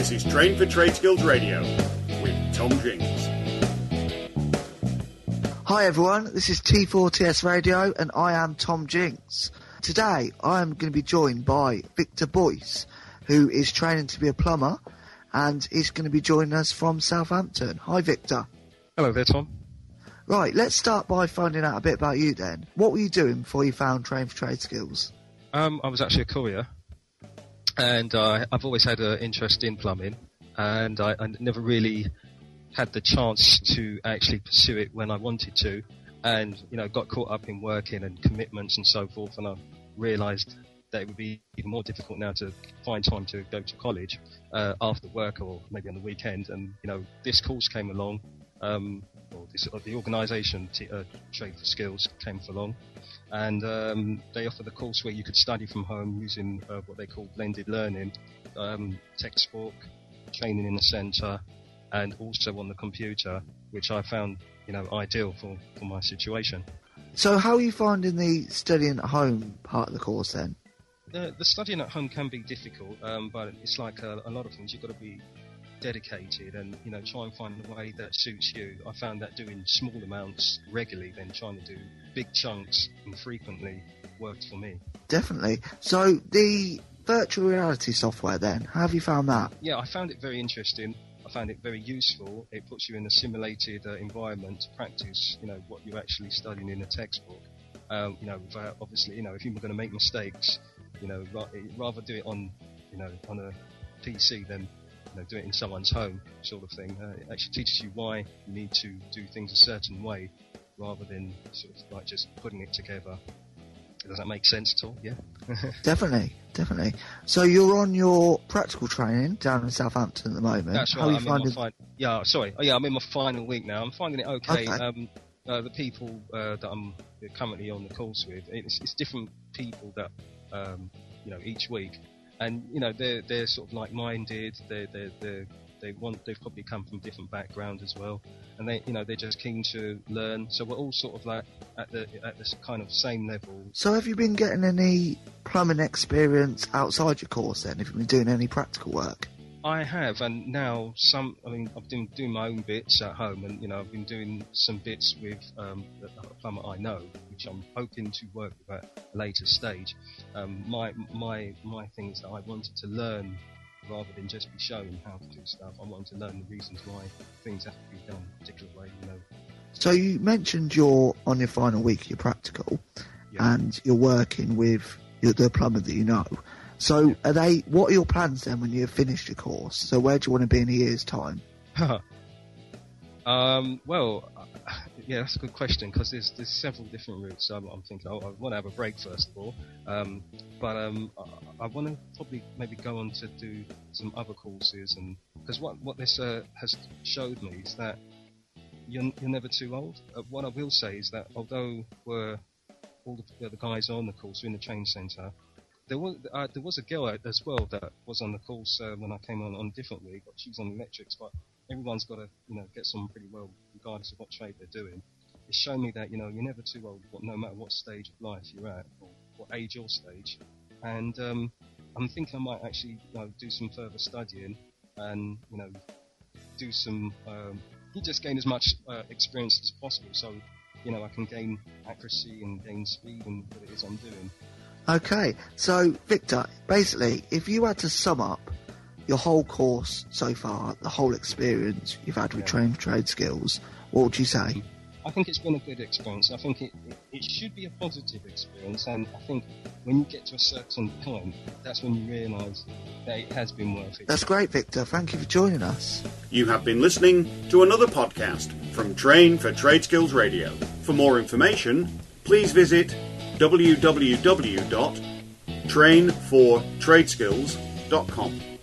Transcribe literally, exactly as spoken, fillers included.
This is Train for Trade Skills Radio with Tom Jinks. Hi everyone, this is T four T S Radio and I am Tom Jinks. Today I am going to be joined by Victor Boyce, who is training to be a plumber, and he's going to be joining us from Southampton. Hi Victor. Hello there, Tom. Right, let's start by finding out a bit about you then. What were you doing before you found Train for Trade Skills? Um, I was actually a courier, and uh, I've always had an interest in plumbing, and I, I never really had the chance to actually pursue it when I wanted to, and you know, got caught up in working and commitments and so forth, and I realised that it would be even more difficult now to find time to go to college uh, after work or maybe on the weekend. And you know, this course came along, um, or this, or the organisation t- uh, Trade for Skills came along, and um, they offered a course where you could study from home using uh, what they call blended learning, um, textbook, training in the centre, and also on the computer, which I found, you know, ideal for, for my situation. So how are you finding the studying at home part of the course then? The, the studying at home can be difficult, um, but it's like a, a lot of things. You've got to be dedicated and, you know, try and find a way that suits you. I found that doing small amounts regularly, then trying to do big chunks infrequently worked for me. Definitely. So the virtual reality software then, how have you found that? Yeah, I found it very interesting. I found it very useful. It puts you in a simulated uh, environment to practice, you know, what you're actually studying in a textbook. Um, you know, without, obviously, you know, if you're going to make mistakes, you know, ra- rather do it on, you know, on a P C than, you know, do it in someone's home, sort of thing. Uh, it actually teaches you why you need to do things a certain way, rather than sort of like just putting it together. Does that make sense at all? Yeah. Definitely, definitely. So you're on your practical training down in Southampton at the moment. That's right. How are you I'm finding? in my fin- yeah, sorry. Oh, yeah, I'm in my final week now. I'm finding it okay. Okay. Um, uh, the people uh, that I'm currently on the course with, it's, it's different people that, um, you know, each week, and you know, they're they're sort of like-minded. They they they they want. They've probably come from different backgrounds as well, and they, you know, they're just keen to learn. So we're all sort of like at the at this kind of same level. So have you been getting any plumbing experience outside your course then? Have you been doing any practical work? I have, and now some. I mean, I've been doing my own bits at home, and you know, I've been doing some bits with um, a plumber I know, which I'm hoping to work with at a later stage. Um, my my my thing is that I wanted to learn rather than just be shown how to do stuff. I wanted to learn the reasons why things have to be done a particular way, you know. So you mentioned you're on your final week of your practical, Yeah. and you're working with your, the plumber that you know. So are they? What are your plans then when you've finished your course? So where do you want to be in a year's time? um, well, uh, yeah, that's a good question, because there's there's several different routes. So I'm, I'm thinking, oh, I want to have a break first of all, um, but um, I, I want to probably maybe go on to do some other courses, and because what what this uh, has showed me is that you're you're never too old. Uh, what I will say is that although we're all the, the guys on the course are in the training centre, there was uh, there was a girl as well that was on the course uh, when I came on on a different week. But she was on electrics, but everyone's got to, you know, get someone pretty well, regardless of what trade they're doing. It's shown me that, you know, you're never too old, no matter what stage of life you're at, or what age or stage. And um, I'm thinking I might actually, you know, do some further studying and, you know, do some, um, you just gain as much uh, experience as possible, so, you know, I can gain accuracy and gain speed in what it is I'm doing. Okay, so Victor, basically, if you had to sum up your whole course so far, the whole experience you've had with Yeah. Train for Trade Skills, what would you say? I think it's been a good experience. I think it, it, it should be a positive experience, and I think when you get to a certain point, that's when you realise that it has been worth it. That's great, Victor. Thank you for joining us. You have been listening to another podcast from Train for Trade Skills Radio. For more information, please visit w w w dot train for trade skills dot com.